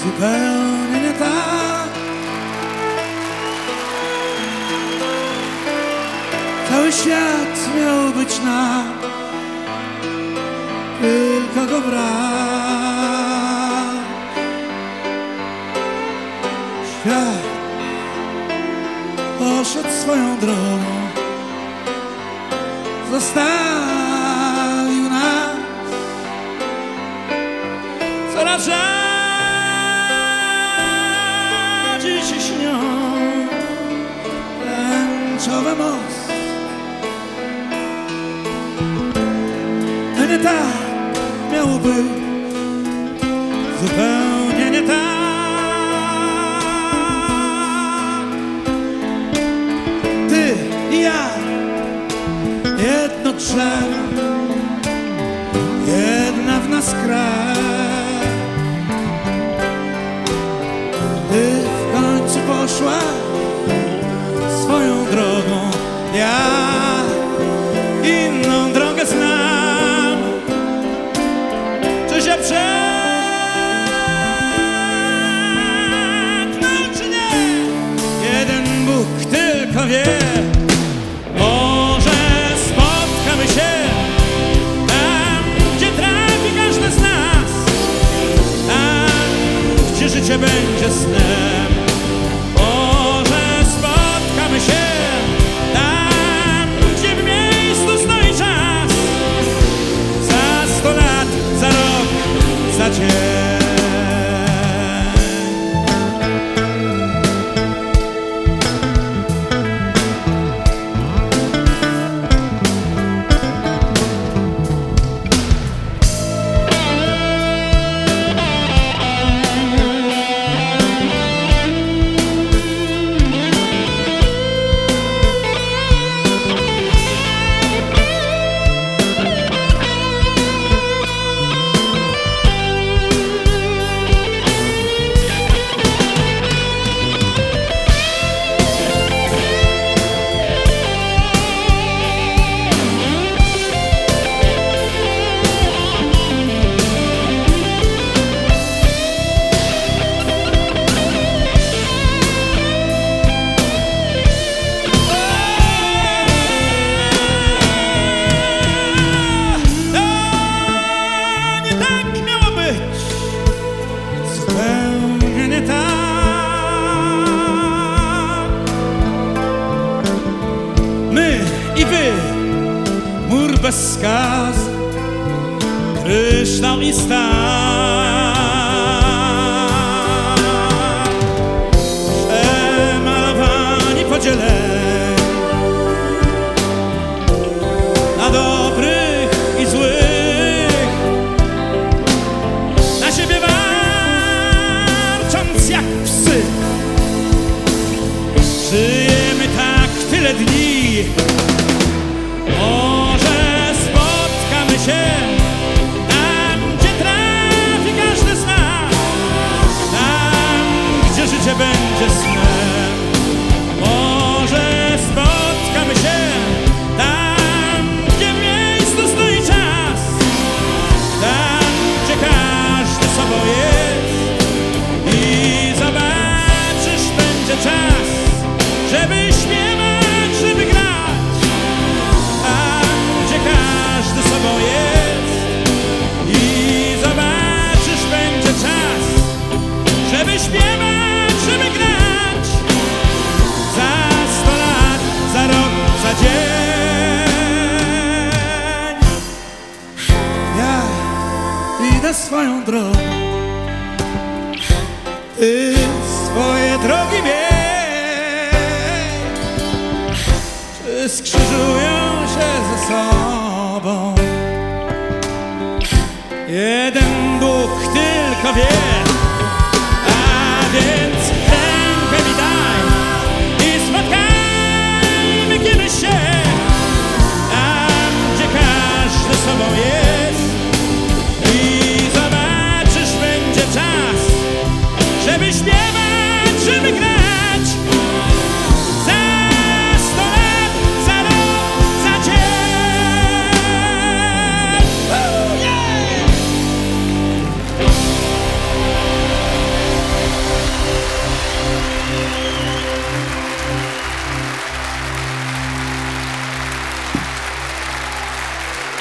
zupełnie nie tak. Cały świat miał być nasz, tylko go brak. Świat poszedł swoją drogą, zostawił nas. Coraz rzadziej się śnią tęczowe most. Nie tak miało być, zupełnie nie tak. Ty i ja, jedno drzewo, jedna w nas krew. Ty w końcu poszłaś swoją drogą, ja inną drogę znam. Czy się przetknął, czy nie? Jeden Bóg tylko wie. Może spotkamy się tam, gdzie trafi każdy z nas, tam, gdzie życie będzie snem. Może spotkamy się tam, gdzie w miejscu stoi czas, za 100 lat, za rok, za dzień. Zupełnie nie tak. My i wy, mur bez skaz, kryształ i stal, przemalowani, podzieleni na dobrych i złych, na siebie jak psy. Żyjemy tak tyle dni. Może spotkamy się tam, gdzie trafi każdy z nas, tam, gdzie życie będzie snem. Może spotkamy się tam, gdzie w miejscu stoi czas, tam, gdzie każdy sobą jest. Czas, żeby śpiewać, żeby grać, tam, gdzie każdy sobą jest. I zobaczysz, będzie czas, żeby śpiewać, żeby grać, za 100 lat, za rok, za dzień. Ja idę swoją drogą, ty swoje drogi wiesz. Czy skrzyżują się ze sobą? Jeden Bóg tylko wie. A więc rękę mi daj i spotkajmy kiedyś się tam, gdzie każdy sobą jest. I zobaczysz, będzie czas, żeby śpiewać.